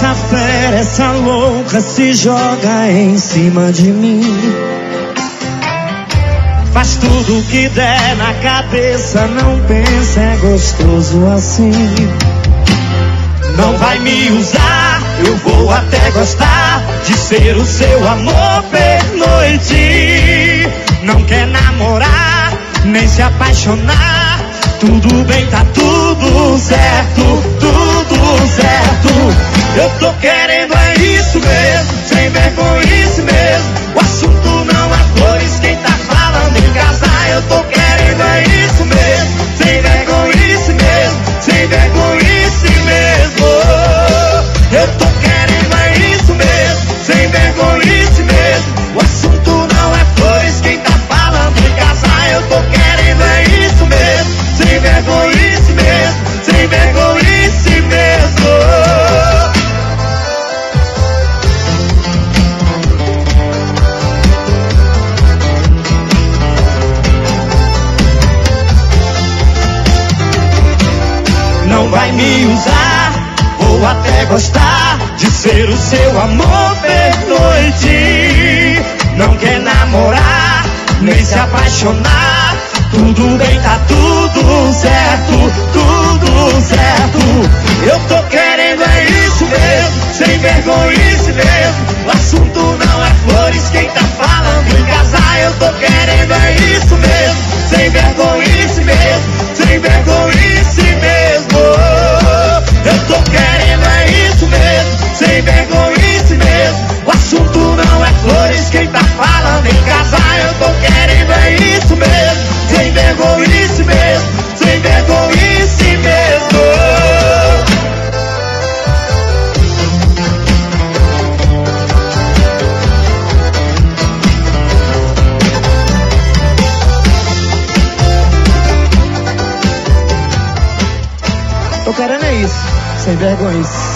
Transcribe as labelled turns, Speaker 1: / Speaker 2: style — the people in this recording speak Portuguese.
Speaker 1: essa fera, essa louca se joga em cima de mim. Faz tudo o que der na cabeça, não pensa, é gostoso assim. Não vai me usar, eu vou até gostar de ser o seu amor pernoite. Não quer namorar, nem se apaixonar. Tudo bem, tá tudo certo, tudo certo. Eu tô querendo é isso mesmo, sem vergonhice mesmo. O assunto não é flores, quem tá falando em casar. Eu tô querendo é isso mesmo, sem vergonhice mesmo, sem vergonhice mesmo. Eu tô querendo é isso mesmo, sem vergonhice mesmo. O assunto não é flores, quem tá falando em casar. Eu tô querendo é isso mesmo, sem vergonhice mesmo, sem vergonhice mesmo. Não vai me usar, vou até gostar de ser o seu amor pernoite. Não quer namorar, nem se apaixonar. Tudo bem, tá tudo certo, tudo certo. Eu tô querendo é isso mesmo, sem vergonhice mesmo. O assunto não é flores, quem tá falando em casar. Eu tô querendo é isso mesmo, sem vergonhice mesmo, sem vergonhice mesmo. Eu tô querendo é isso mesmo, sem vergonhice mesmo. O assunto não é flores, quem tá falando em casar. Eu tô querendo é isso mesmo, sem vergonhice mesmo, sem vergonhice mesmo. Tô querendo é isso, sem vergonhice.